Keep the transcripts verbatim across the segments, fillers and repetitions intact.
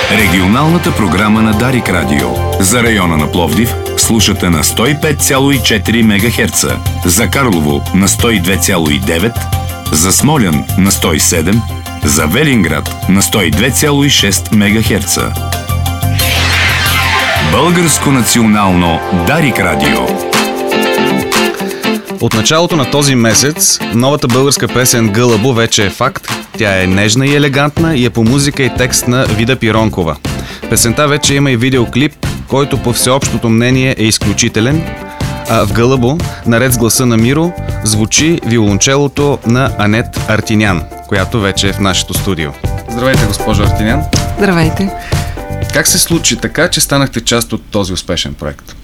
Регионалната програма на Дарик Радио. За района на Пловдив слушате на сто и пет цяло и четири мегахерца, за Карлово на сто и две цяло и девет, за Смолян на сто и седем, за Велинград на сто и две цяло и шест мегахерца. Българско национално Дарик Радио. От началото на този месец новата българска песен "Гълъбо" вече е факт. Тя е нежна и елегантна и е по музика и текст на Вида Пиронкова. Песента вече има и видеоклип, който по всеобщото мнение е изключителен. А в "Гълъбо", наред с гласа на Миро, звучи виолончелото на Анет Артинян, която вече е в нашето студио. Здравейте, госпожо Артинян. Здравейте. Как се случи така, че станахте част от този успешен проект?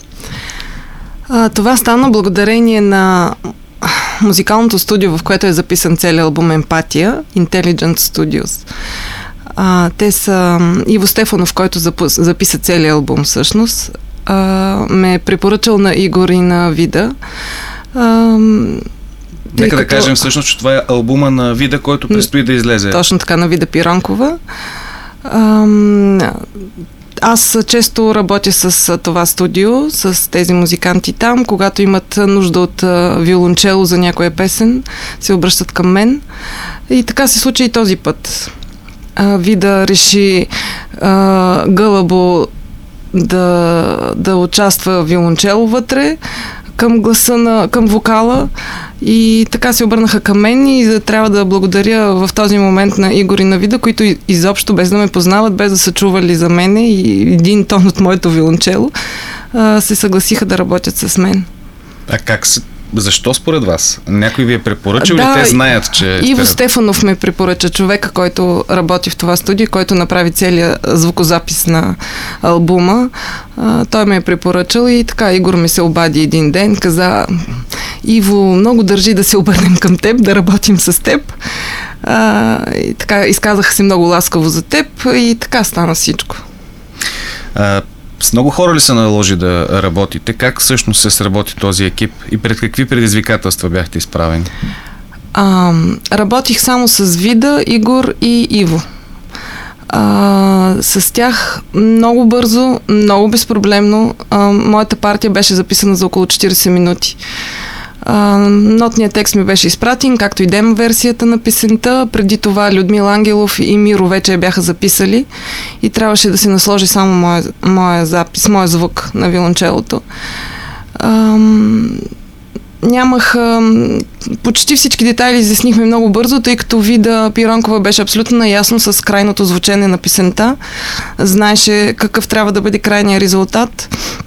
А, това стана благодарение на музикалното студио, в което е записан целият албум "Емпатия", Intelligent Studios. А, те са Иво Стефанов, който запис, записа целият албум всъщност. А, ме е препоръчал на Игор и на Вида. А, Нека да като... кажем всъщност, че това е албума на Вида, който предстои да излезе. Точно така, на Вида Пиронкова. А, Аз често работя с това студио, с тези музиканти там. Когато имат нужда от виолончело за някоя песен, се обръщат към мен. И така се случи и този път. Вида реши а, "Гълъбо" да, да участва виолончело вътре, към гласа на, към вокала, и така се обърнаха към мен и трябва да благодаря в този момент на Игор и на Вида, които изобщо, без да ме познават, без да са чували за мене и един тон от моето виолончело, се съгласиха да работят с мен. А как се... Защо според вас? Някой ви е препоръчал да, или те знаят, че... Иво Стефанов ме препоръча, човека, който работи в това студио, който направи целия звукозапис на албума. А, той ме е препоръчал и така Игор ми се обади един ден, каза: "Иво много държи да се обърнем към теб, да работим с теб." А, и така изказаха се много ласкаво за теб и така стана всичко. А... С много хора ли се наложи да работите? Как всъщност се сработи този екип и пред какви предизвикателства бяхте изправени? А, работих само с Вида, Игор и Иво. А, с тях много бързо, много безпроблемно. А, моята партия беше записана за около четирийсет минути. А, нотният текст ми беше изпратен, както и демо версията на песента. Преди това Людмил Ангелов и Миро вече я бяха записали и трябваше да се насложи само моя, моя запис, моя звук на виолончелото. А, нямах... А, почти всички детайли изяснихме много бързо, тъй като Вида Пиронкова беше абсолютно наясно с крайното звучене на песента. Знаеше какъв трябва да бъде крайният резултат.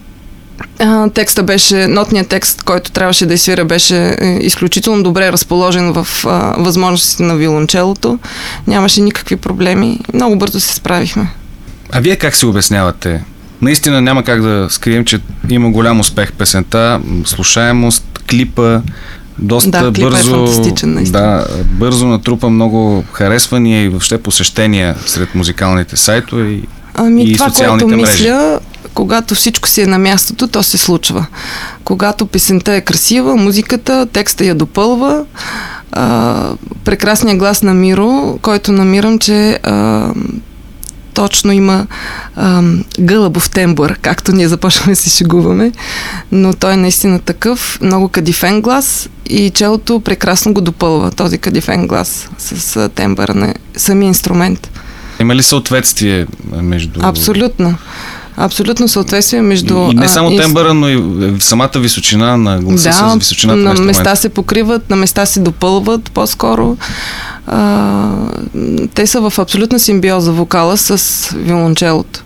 Текста беше, нотният текст, който трябваше да изсвира, беше изключително добре разположен в а, възможностите на виолончелото. Нямаше никакви проблеми. Много бързо се справихме. А вие как се обяснявате? Наистина няма как да скрием, че има голям успех песента, слушаемост, клипа, доста да, клипа бързо, е фантастичен, наистина. Да, бързо натрупа много харесвания и въобще посещения сред музикалните сайтове и, ами, и това, социалните което мрежи. Мисля, когато всичко си е на мястото, то се случва. Когато песента е красива, музиката, текста я допълва. А, прекрасният глас на Миро, който намирам, че а, точно има а, гълъбов тембър, както ние започваме да се шегуваме, но той е наистина такъв, много кадифен глас и челото прекрасно го допълва, този кадифен глас с а, тембъра на самия инструмент. Има ли съответствие между... Абсолютно. Абсолютно съответствие между... И не само а, тембъра, но и самата височина на гласа, да, с височината на инструмента. На места се покриват, на места се допълват по-скоро. А, те са в абсолютна симбиоза вокала с виолончелото.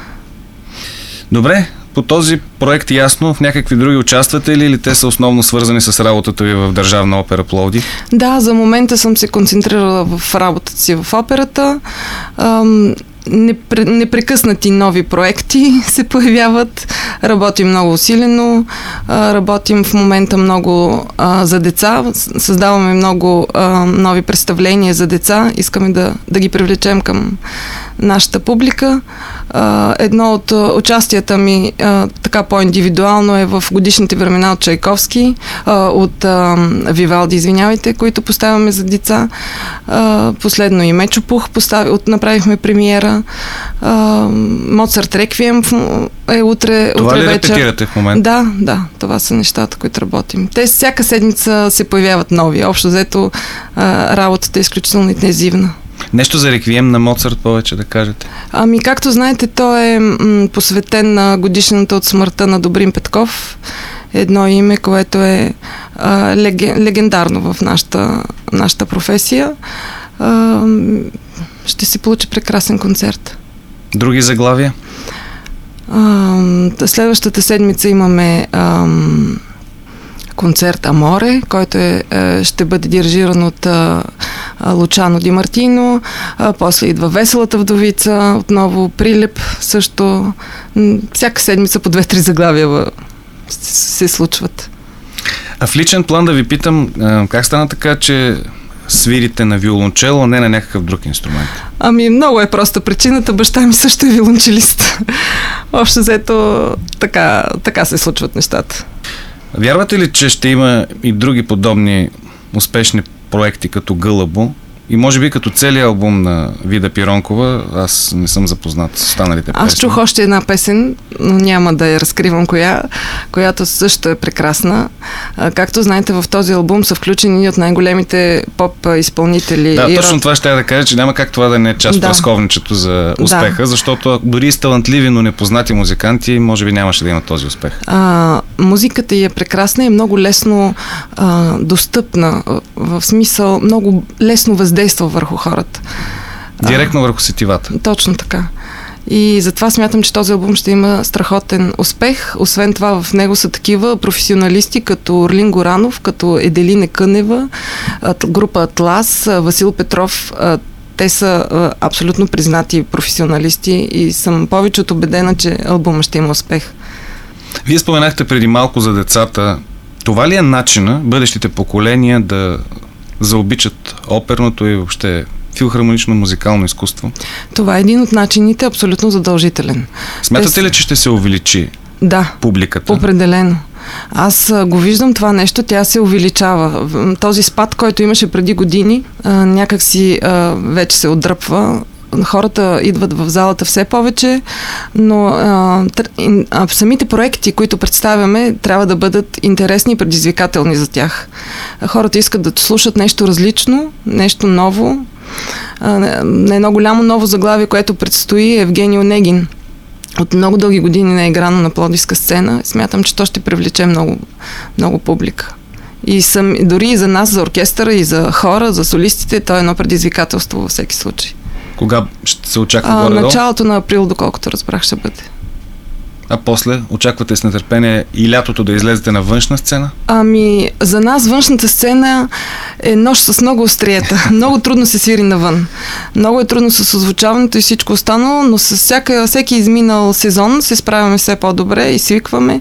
Добре, по този проект ясно, в някакви други участвате ли или те са основно свързани с работата ви в Държавна опера Пловдив? Да, за момента съм се концентрирала в работата си в операта. Ам, непрекъснати нови проекти се появяват. Работим много усилено. Работим в момента много а, за деца. Създаваме много а, нови представления за деца. Искаме да, да ги привлечем към нашата публика. А, едно от участията ми а, така по-индивидуално е в годишните времена от Чайковски, а, от а, Вивалди, извинявайте, които поставяме за деца. А, последно и Мечо Пух постави, от, направихме премиера. А, Моцарт Реквием е утре, това утре ли вечер. репетирате в момента? Да, да, това са нещата, които работим. Те всяка седмица се появяват нови. Общо взето а, работата е изключително интензивна. Нещо за реквием на Моцарт повече да кажете? Ами, както знаете, той е м- посветен на годишната от смъртта на Добрин Петков. Едно име, което е а, леген, легендарно в нашата, нашата професия. А, ще се получи прекрасен концерт. Други заглавия? А, следващата седмица имаме а, концерт Аморе, който е, е, ще бъде дирижиран от а, Лучано Ди Мартино. А, после идва Веселата вдовица, отново Прилеп също. Всяка седмица по две-три заглавия се случват. А в личен план да ви питам, как стана така, че свирите на виолончело, а не на някакъв друг инструмент? Ами, много е проста причината. Баща ми също е виолончелист. Общо взето така, така се случват нещата. Вярвате ли, че ще има и други подобни успешни проекти като Гълъбо? И може би като целият албум на Вида Пиронкова, аз не съм запознат с останалите песни. Аз чух още една песен, но няма да я разкривам коя, която също е прекрасна. Както знаете, в този албум са включени от най-големите поп-изпълнители. Да, и точно рок... това ще я да кажа, че няма как това да не е част от да. разковничето за успеха, да. Защото дори и с талантливи, но непознати музиканти, може би нямаше да имат този успех. А, музиката й е прекрасна и много лесно а, достъпна, в смисъл много лесно въздейства върху хората. Директно а, върху сетивата. Точно така. И затова смятам, че този албум ще има страхотен успех. Освен това, в него са такива професионалисти, като Орлин Горанов, като Еделина Кънева, група Атлас, Васил Петров. Те са абсолютно признати професионалисти и съм повече от убедена, че албумът ще има успех. Вие споменахте преди малко за децата. Това ли е начина бъдещите поколения да заобичат оперното и въобще филхармонично музикално изкуство? Това е един от начините, абсолютно задължителен. Смятате Те... ли, че ще се увеличи да, публиката? Определено. Аз го виждам това нещо, тя се увеличава. Този спад, който имаше преди години, някак си вече се отдръпва. Хората идват в залата все повече, но а, а, самите проекти, които представяме, трябва да бъдат интересни и предизвикателни за тях. Хората искат да слушат нещо различно, нещо ново. А, на едно голямо ново заглавие, което предстои, е Евгений Онегин. От много дълги години не е играно на пловдивска сцена. Смятам, че то ще привлече много, много публика. И съм, дори и за нас, за оркестъра, и за хора, за солистите, то е едно предизвикателство във всеки случай. Кога ще се очаква а, горе-долу? Началото на април, доколкото разбрах, ще бъде. А после очаквате с нетърпение и лятото да излезете на външна сцена? Ами, за нас външната сцена е нож с много остриета. Много трудно се свири навън. Много е трудно с озвучаването и всичко останало, но с всяка, всеки изминал сезон се справяме все по-добре и свикваме.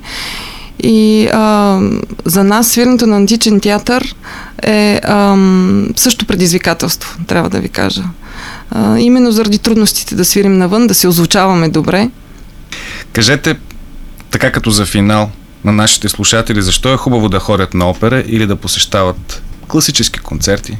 И а, за нас свирането на античен театър е а, също предизвикателство, трябва да ви кажа. А, именно заради трудностите да свирим навън, да се озвучаваме добре. Кажете, така като за финал на нашите слушатели, защо е хубаво да ходят на опера или да посещават класически концерти?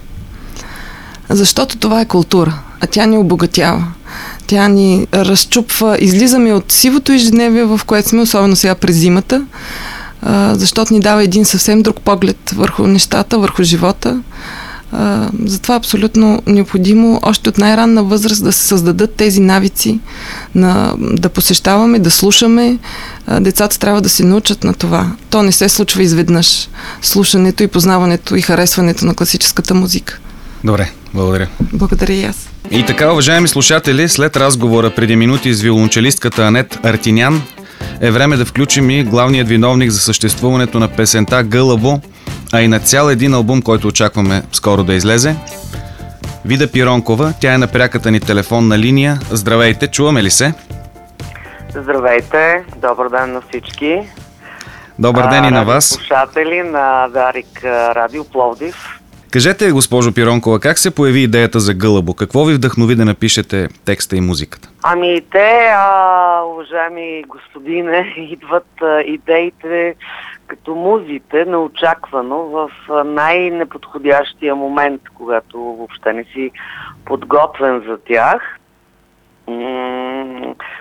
Защото това е култура, а тя ни обогатява. Тя ни разчупва, излизаме от сивото ежедневие, в което сме, особено сега през зимата, защото ни дава един съвсем друг поглед върху нещата, върху живота. Затова е абсолютно необходимо още от най-ранна възраст да се създадат тези навици, на, да посещаваме, да слушаме. Децата трябва да се научат на това. То не се случва изведнъж. Слушането и познаването и харесването на класическата музика. Добре, благодаря. Благодаря и аз. И така, уважаеми слушатели, след разговора преди минути с виолончелистката Анет Артинян, е време да включим и главният виновник за съществуването на песента Гълъбо, а и на цял един албум, който очакваме скоро да излезе. Вида Пиронкова, тя е на пряката ни телефонна линия. Здравейте, чуваме ли се? Здравейте, добър ден на всички. Добър ден а, и на вас. Слушатели на Дарик Радио Пловдив. Кажете, госпожо Пиронкова, как се появи идеята за Гълъбо? Какво ви вдъхнови да напишете текста и музиката? Ами те, а, уважаеми господине, идват а, идеите като музите неочаквано в най-неподходящия момент, когато въобще не си подготвен за тях. М-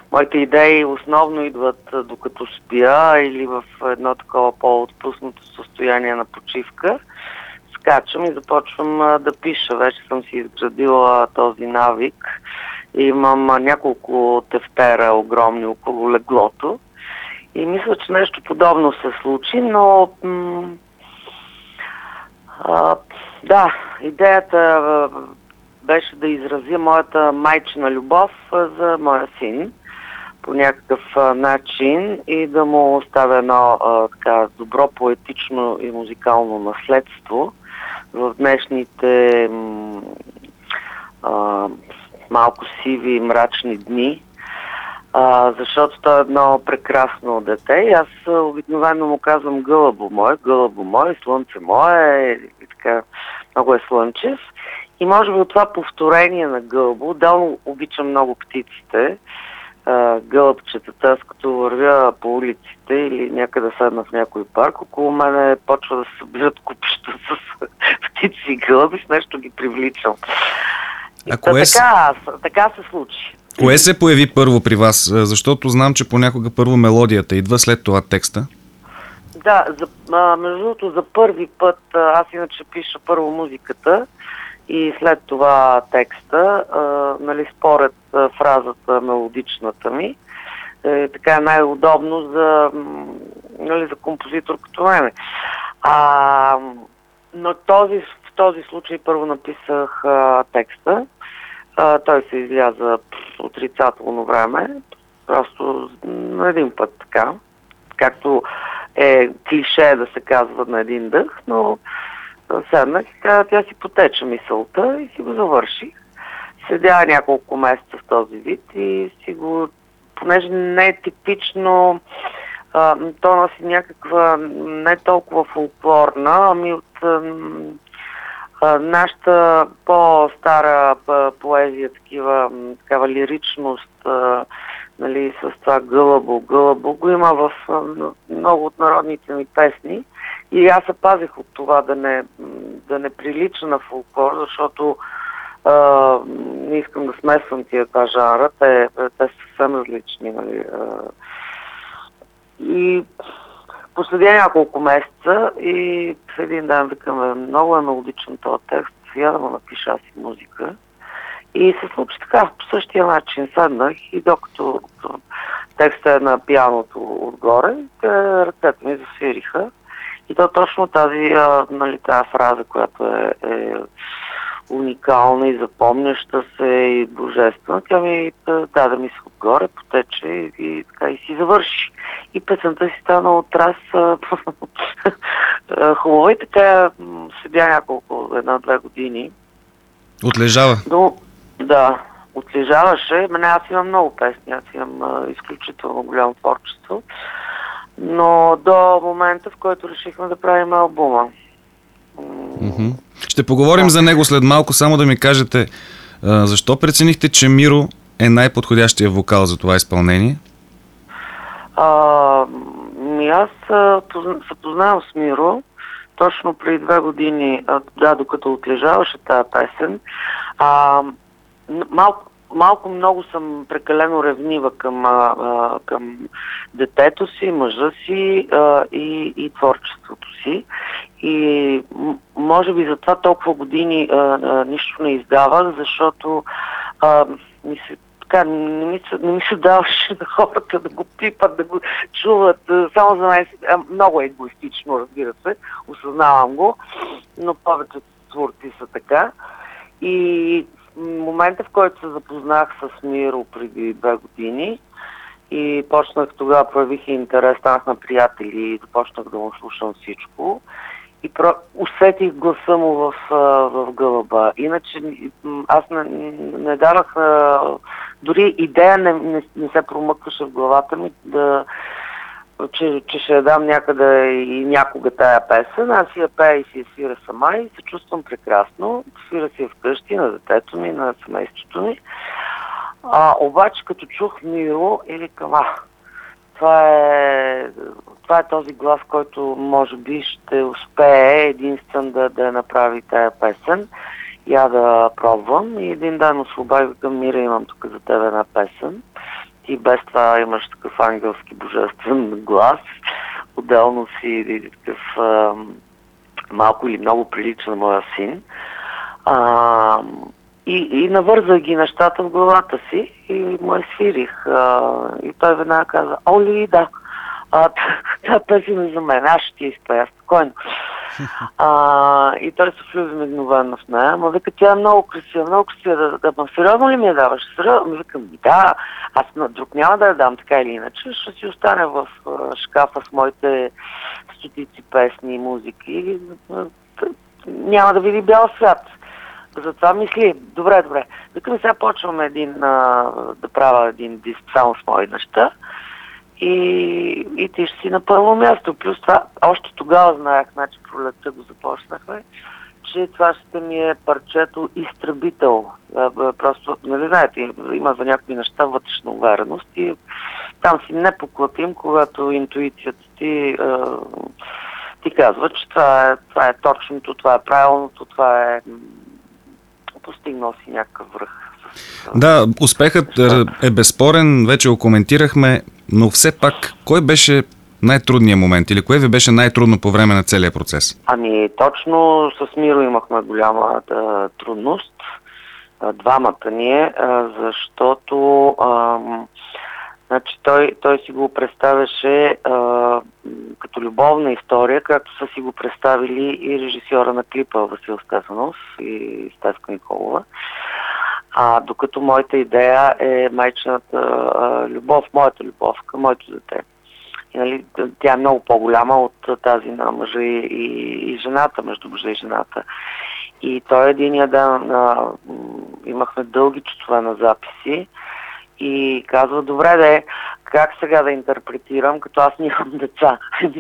моите идеи основно идват докато спя или в едно такова по-отпуснато състояние на почивка. Скачам и започвам а, да пиша. Вече съм си изградила този навик. Имам а, няколко тефтера огромни около леглото. И мисля, че нещо подобно се случи, но м- а, да, идеята а, беше да изразя моята майчина любов а, за моя син по някакъв а, начин и да му оставя едно а, така добро поетично и музикално наследство в днешните м- а, малко сиви и мрачни дни. А, защото той е едно прекрасно дете и аз обикновено му казвам гълъбо мое, гълъбо мое, слънце мое и така много е слънчев. И може би от това повторение на гълъбо, да, обичам много птиците, а, гълъбчетата, аз като вървя по улиците или някъде седна в някой парк, около мене почва да се събират купища с птици и гълъби, с нещо ги привличам. А Та, кое така, така се случи. Кое се появи първо при вас? Защото знам, че понякога първо мелодията идва, след това текста. Да, за, а, между другото за първи път, аз иначе пиша първо музиката и след това текста, а, нали, според а, фразата мелодичната ми. Е, така е най-удобно за, нали, за композитор като мене. А, но този, в този случай първо написах а, текста. А, той се изляза отрицателно време, просто на един път така, както е клише да се казва на един дъх, но седнах и тя, тя си потече мисълта и си го завърших. Седя няколко месеца в този вид и си го, понеже не е типично, а, то носи някаква не толкова фолклорна, ами от Uh, нашата по-стара поезия, такива, такава лиричност, uh, нали, с това гълъбо, гълъбо, го има в uh, много от народните ми песни и аз се пазих от това да не, да не прилича на фолклор, защото uh, не искам да смесвам тия два жанра, те, те са съвсем различни. Нали. Uh, и последя няколко месеца и в един ден викаме, много е мелодичен този текст, сега да му напиша аз и музика. И се случи така, по същия начин седнах и докато текстът е на пианото отгоре, ръцете ми засвириха. И то точно тази, а, нали, тази фраза, която е, е уникална и запомняща се и божествена, тя ми даде ми се отгоре, потече и, и, така, и си завърши. И песента си стана от раз хубава и така седя няколко, една-две години. Отлежава? Но, да, отлежаваше. Мене аз имам много песни, аз имам а, изключително голямо творчество. Но до момента, в който решихме да правим албума. Mm-hmm. Ще поговорим да. за него след малко, само да ми кажете а, защо преценихте, че Миро е най-подходящия вокал за това изпълнение? А, аз а, се познавам с Миро точно преди две години, а, да, докато отлежаваше тази песен. А, малко, малко много съм прекалено ревнива към, а, към детето си, мъжа си а, и, и творчеството си. И може би за това толкова години а, а, нищо не издавах, защото а, ми се така, не ми, се, не ми се даваше на хората да го пипат, да го чуват. Само за мен много егоистично, разбира се, осъзнавам го, но повечето творци са така. И в момента, в който се запознах с Миро преди две години и почнах тогава, проявих интерес, станах на приятели и започнах да му слушам всичко. И про... усетих гласа му в, в гълъба. Иначе аз не, не давах, дори идея не, не, не се промъкваше в главата ми, да, че, че ще я дам някъде и някога тая песен. Аз си я пея и си я свира сама и се чувствам прекрасно. Свира си я вкъщи, на детето ми, на семейството ми. А, обаче като чух Миро и викам, а, това е, това е този глас, който може би ще успее единствен да, да направи тая песен. Я да пробвам. И един ден освободих към Мира, имам тук за тебе една песен. Ти без това имаш такъв ангелски божествен глас. Отделно си такъв а, малко или много прилича на моя син. А, и, и навързах ги нещата в главата си и му я свирих. А, и той веднага каза: Оли, да, тази песен е за мен, аз ще ти изпея спокойно. А, и той се влюби мигновено в нея. Ма вика, тя е много красива, много красива. Да, да, да, сериозно ли ми я даваш? Сериозно? Викам, да, аз на друг няма да я дам така или иначе. Ще си остане в а, шкафа с моите стотици песни и музики. Няма да види бял свят. Затова мисли, добре, добре. Викам, сега почваме един, а, да правя един диск само с мои неща. И, и ти ще си на първо място. Плюс това, още тогава знаех, значи пролетта го започнахме, че това ще ми е парчето изтребител. Просто, нали знаете, има за някакви неща вътрешна увереност и там си непоклатим, когато интуицията ти, ти казва, че това е, това е точното, това е правилното, това е постигнал си някакъв връх. Да, успехът е безспорен, вече го коментирахме, но все пак, кой беше най-трудният момент или кое ви беше най-трудно по време на целия процес? Ами, точно с Миро имахме голяма да, трудност, двамата ние, защото а, значи, той, той си го представяше а, като любовна история, както са си го представили и режисьора на клипа Васил Стефанов и Стефка Николова. А докато моята идея е майчината а, любов, моята любов към моето дете. И, нали, тя е много по-голяма от тази на мъжа и, и, и жената, между мъжа и жената. И той единия ден а, имахме дълги часове на записи и казва, добре де, как сега да интерпретирам, като аз нямам деца?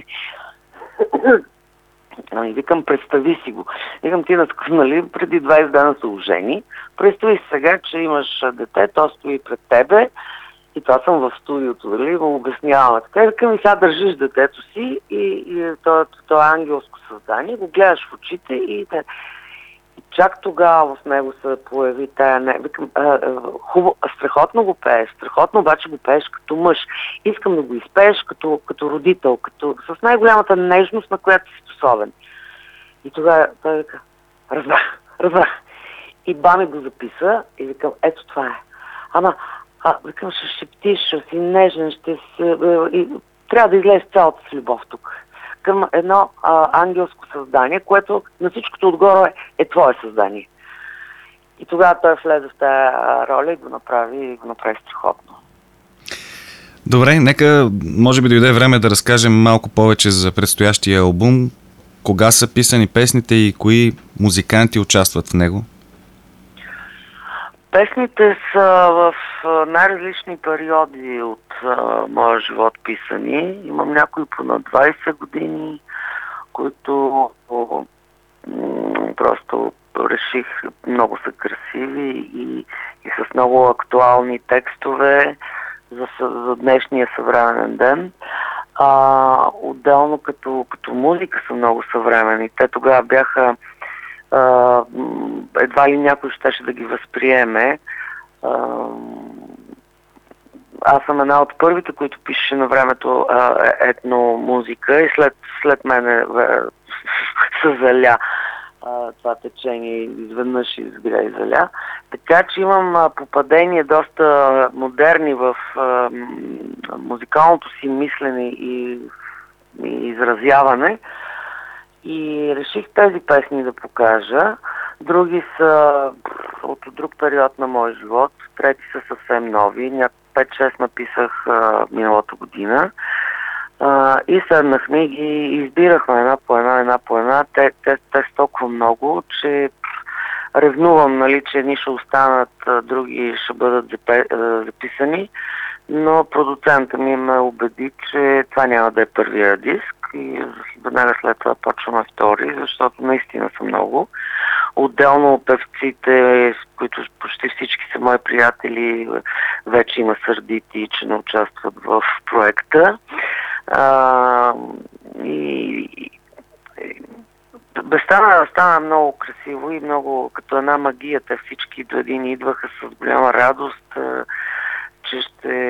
Ами, викам, представи си го. Викам, ти, нали, преди двайсет дена се ожени. Представи си сега, че имаш дете, то стои пред тебе и това съм в студиото, нали, му обясняваме. Така, викам, и сега държиш детето си и, и то, то е ангелско създание, го гледаш в очите и, и чак тогава в него се появи тая... Не... Викам, а, а, хубаво, страхотно го пееш, страхотно обаче го пееш като мъж. Искам да го изпееш като, като родител, като, с най-голямата нежност, на която си способен. И тогава той вика, разбрах, разбрах. И бами го записа и викам, ето това е. Ама, а, викам, ще шептиш, ще си нежен, ще си... И, трябва да излезеш цялата с любов тук. Към едно а, ангелско създание, което на всичкото отгоре е твое създание. И тогава той влезе в тази роля и го направи, и го направи страхотно. Добре, нека може би дойде време да разкажем малко повече за предстоящия албум. Кога са писани песните и кои музиканти участват в него? Песните са в най-различни периоди от а, моя живот писани. Имам някои по на двайсет години, които м- просто реших, много са красиви и, и с много актуални текстове за, за днешния съвременен ден. А, отделно като, като музика са много съвременни. Те тогава бяха Uh, едва ли някой щеше да ги възприеме. Uh, аз съм една от първите, които пише на времето uh, етномузика и след, след мене uh, се заля uh, това течение изведнъж изгря и заля. Така че имам uh, попадения доста модерни в uh, музикалното си мислене и, и изразяване. И реших тези песни да покажа. Други са от друг период на моя живот. Трети са съвсем нови. пет-шест написах а, миналата година. А, и седнахме и ги избирахме една по една, една по една. Те, те, те са толкова много, че ревнувам, нали, че едни ще останат, а, други ще бъдат запе, а, записани. Но продуцента ми ме убеди, че това няма да е първия диск. И веднага след това почваме втори, защото наистина са много. Отделно певците, които почти всички са мои приятели, вече има сърдити, че не участват в проекта. А, и, и бе, стана, стана много красиво и много като една магия. Те всички до един идваха с голяма радост, че ще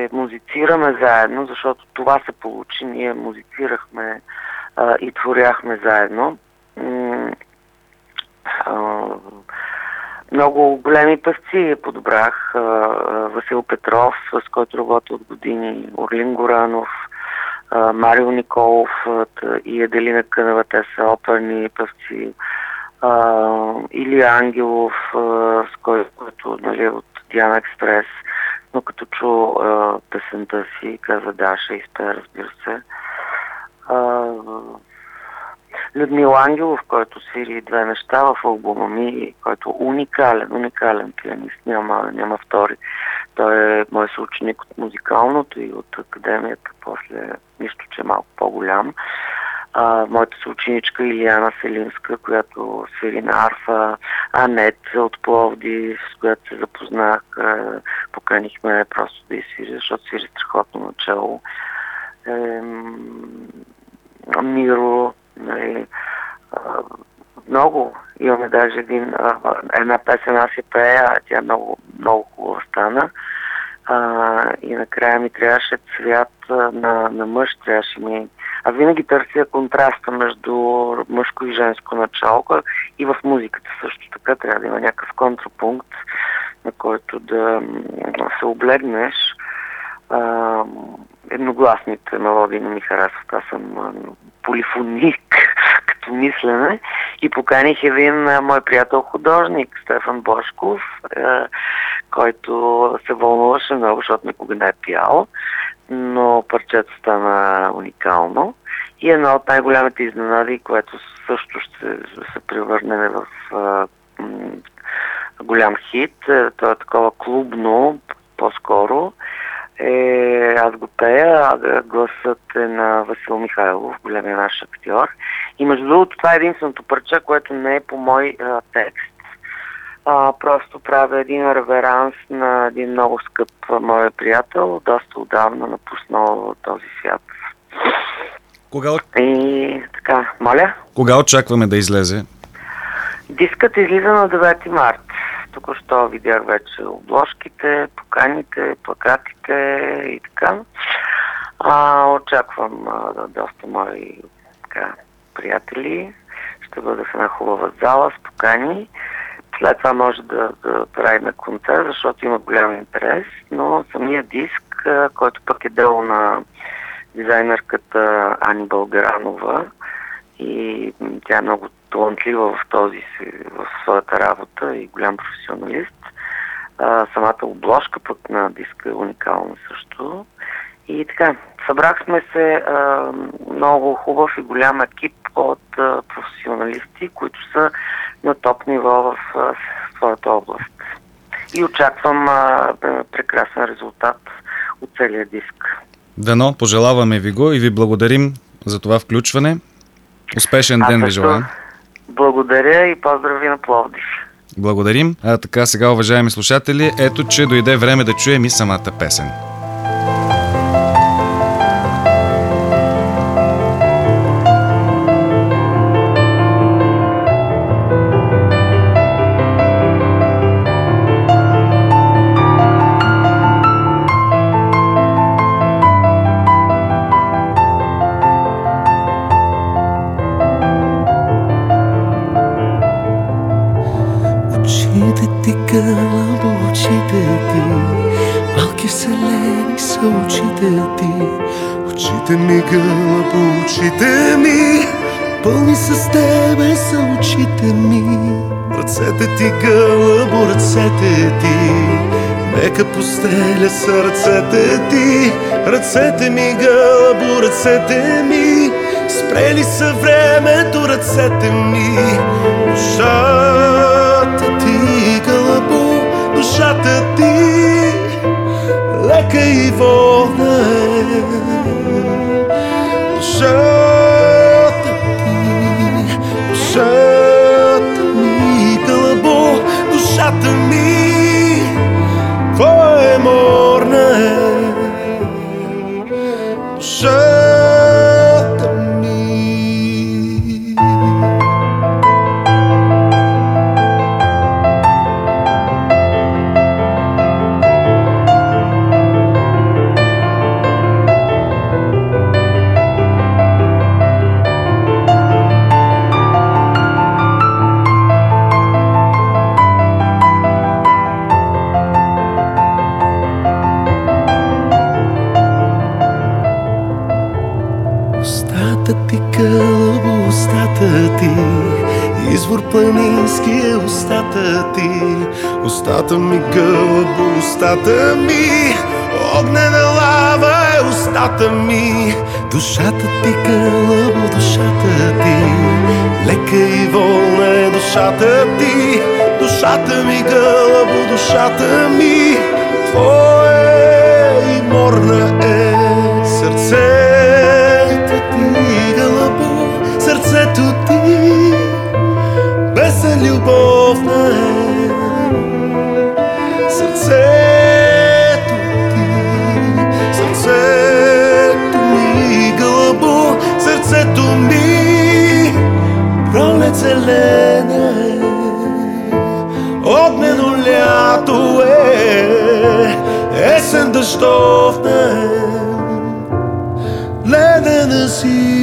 музицираме заедно, защото това се получи. Ние музицирахме а, и творяхме заедно. М- а, много големи певци подобрах. А, Васил Петров, с който работя от години, Орлин Горанов, а, Марио Николов и Еделина Кънева. Те са оперни певци. Uh, или Ангелов, uh, с който, нали, от Диана Експрес, но като чу uh, песента си, каза Даша и спе, разбира се. Uh, Людмил Ангелов, който свири две неща в албума ми, който е уникален, уникален пианист, няма, няма втори. Той е мой съученик от музикалното и от академията, после нищо, че е малко по-голям. Uh, моята съученичка Илияна Селинска, която свири на арфа, Анет от Пловдив, с която се запознах, uh, поканихме просто да изсвири, защото свири страхотно начало. Uh, Миро, нали, uh, много. Имаме даже един, uh, една песен, аз я пея, тя е много, много хубава стана. Uh, и накрая ми трябваше цвят uh, на, на мъж, трябваше ми. Аз винаги търся контраста между мъжко и женско начало и в музиката също така трябва да има някакъв контрапункт, на който да се облегнеш. А, едногласните мелодии не ми харесват. Аз съм полифоник като мислене и поканих един мой приятел художник, Стефан Бошков, който се вълнуваше много, защото никога не е пял, но парчето стана уникално. И една от най-голямите изненади, което също ще се превърне в а, м- голям хит, то е такова клубно, по-скоро, е, аз го пея, а гласът е на Васил Михайлов, големия наш актьор. И между другото, това е единственото парче, което не е по мой а, текст. А, просто правя един реверанс на един много скъп мой приятел, доста отдавна напуснал този свят. Кога, И така, моля? Кога очакваме да излезе? Дискът излиза на девети март. Току-що видях вече обложките, поканите, плакатите и така. А, очаквам а, доста мои така, приятели. Ще бъда в една хубава зала с покани. След това може да, да правим концерт, защото има голям интерес, но самия диск, който пък е дело на дизайнерката Ани Българанова и тя е много талантлива в този си, в своята работа и голям професионалист. А, самата обложка пък на диска е уникална също. И така, събрахме се а, много хубав и голям екип от а, професионалисти, които са на топ ниво в а, своята област. И очаквам а, прекрасен резултат от целия диск. Дано, пожелаваме ви го и ви благодарим за това включване. Успешен ден ви желаем. Благодаря и поздрави на Пловдив. Благодарим. А така сега, уважаеми слушатели, ето че дойде време да чуем и самата песен. Очите ти, гълъбо, очите ти, малки вселени са очите ти. Очите ми, гълъбо, очите ми, пълни с тебе са очите ми. Ръцете ти, гълъбо, ръцете ти, мека постеля са ръцете ти. Ръцете ми, гълъбо, ръцете ми, спрели са времето ръцете ми. Душата ти, гълъбо, душата ти, лека и волна е. Душата ти, душата ми, гълъбо, душата ми, твоя морна е. Душата ми. ти кълъбо, устата ти, извор планински е устата ти. Устата ми гълъбо, устата ми, огнена лава е устата ми. Душата ти кълъбо, душата ти, лека и волна е душата ти. Душата ми гълъбо, душата ми, твоя и морна е сърцето ти гълъбо, сърцето ти песен любовна е. Сърцето ти, сърцето ми гълъбо, сърцето ми пролет зелена е. Огнено лято е, есен дъждовна е, ледена си.